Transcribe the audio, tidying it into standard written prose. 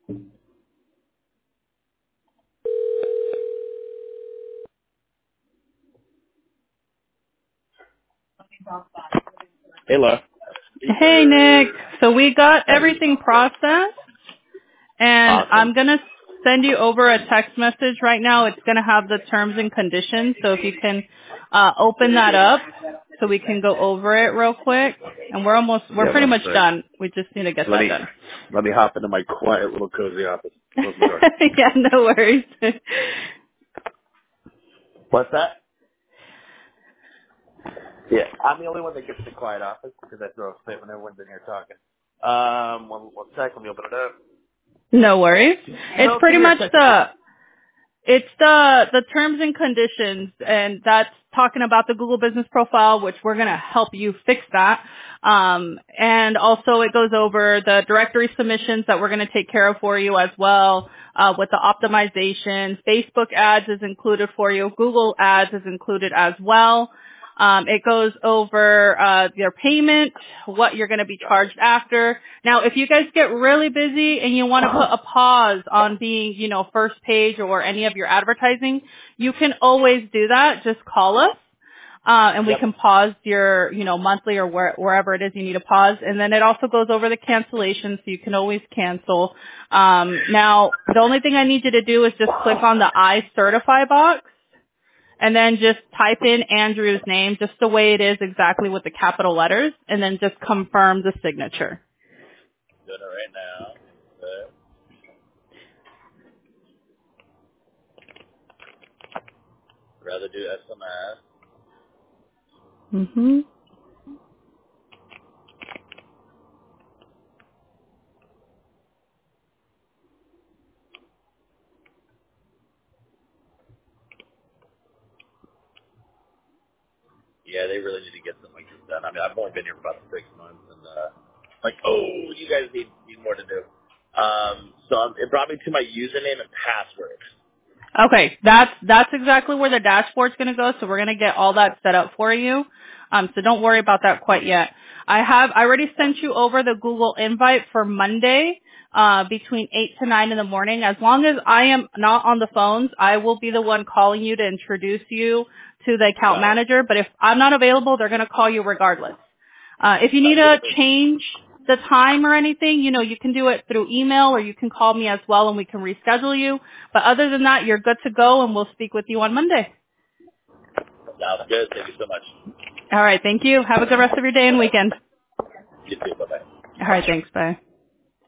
Hey, Laura. Hey, Nick. So we got everything processed, and Awesome. I'm going to send you over a text message right now. It's going to have the terms and conditions, so if you can open that up so we can go over it real quick. And we're Yeah, pretty one much sec. done. We just need to get that done. Let me hop into my quiet little cozy office. Close the door. Yeah, no worries. What's that? Yeah, I'm the only one that gets the quiet office because I throw a fit when everyone's in here talking. One sec. Let me open it up. No worries. It's No, come pretty here, much Jessica. it's the terms and conditions, and that's talking about the Google Business Profile, which we're going to help you fix that. And also it goes over the directory submissions that we're going to take care of for you as well, with the optimization. Facebook ads is included for you. Google ads is included as well. It goes over your payment, what you're going to be charged after. Now, if you guys get really busy and you want to put a pause on being, first page or any of your advertising, you can always do that. Just call us. And we Yep. can pause your, monthly or wherever it is you need to pause. And then it also goes over the cancellation, so you can always cancel. Now, the only thing I need you to do is just click on the I certify box. And then just type in Andrew's name just the way it is exactly with the capital letters, and then just confirm the signature. Doing it right now. Rather do SMS. Mhm. Yeah, they really need to get something like this done. I mean, I've only been here for about 6 months, and you guys need more to do. It brought me to my username and password. Okay, that's exactly where the dashboard's going to go. So we're going to get all that set up for you. So don't worry about that quite yet. I already sent you over the Google invite for Monday, between 8 to 9 in the morning. As long as I am not on the phones, I will be the one calling you to introduce you to the account Got it. manager. But if I'm not available, they're going to call you regardless. If you need to change the time or anything, you can do it through email or you can call me as well and we can reschedule you. But other than that, you're good to go and we'll speak with you on Monday. Sounds good. Thank you so much. All right. Thank you. Have a good rest of your day and weekend. You too. Bye-bye. All right. Thanks. Bye.